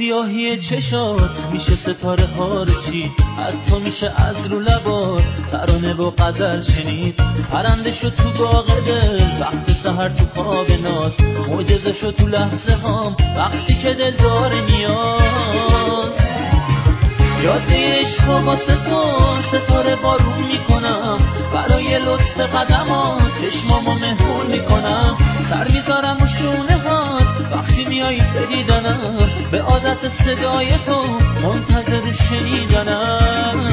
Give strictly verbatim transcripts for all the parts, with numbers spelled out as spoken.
سیاهی چشات میشه ستاره ها رو چید، حتی میشه از رو لبات ترانه و غزل شنید. پرنده شد تو باغ دل وقت سحر تو خواب ناز، معجزه شد تو لحظه هام وقتی که دل داره نیاز. جاده عشق واسه تو ستاره بارون میکنم، برای لطف قدمات چشمامو مهمون میکنم. سر میذارم و شونه هات وقتی میایی به دیدنم، به عادت صدای تو منتظر شنیدنم.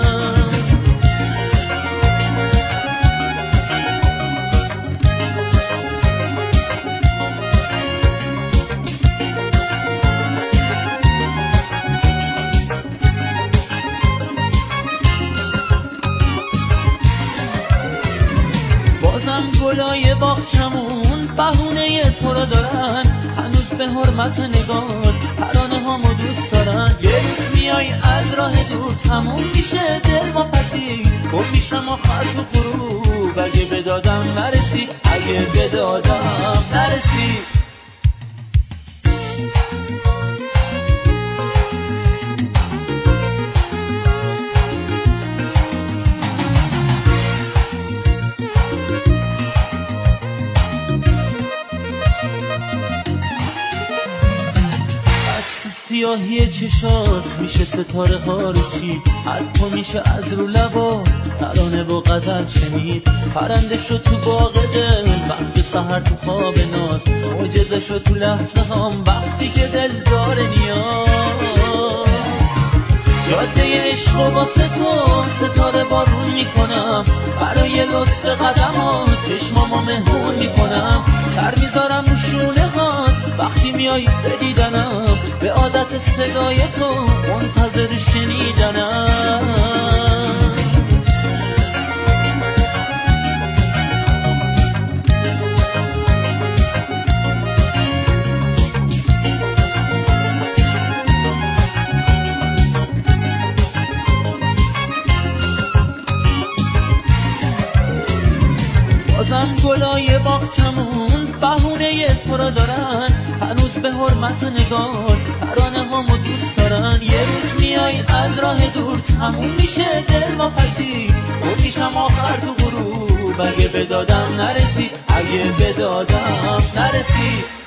گلای باغچمون بهونه تو رو دارن، هنوز به حرمت نگاه ترانه هامو دوست دارن. یه روز میای از راه دور تموم میشه دل ما پسی، گم میشم آخر تو غروب اگه به دادم نرسی، اگه به دادم نرسی. سیاهی چشات میشه ستاره ها رو چید، حتی میشه از رو لبا ترانه و غزل شنید. پرنده شد تو باغ دل وقت سحر تو خواب ناز، معجزه شد تو لحظه هام وقتی که دل داره نیاز. جاده عشق واسه تو ستاره بارون میکنم، برای لطف قدمات چشمامو مهمون میکنم. سر میذارم رو شونه هات وقتی میایی به دیدنم، به عادت صدای تو منتظر شنیدنم. بازم گلای باغچمون بهونه تو رو دارن، هنوز به حرمت نگاه ترانه هامو دوست دارن. یه روز میای از راه دور تموم میشه دل ما پسی، گم میشم آخر تو غروب اگه به دادم نرسی، اگه به دادم نرسی.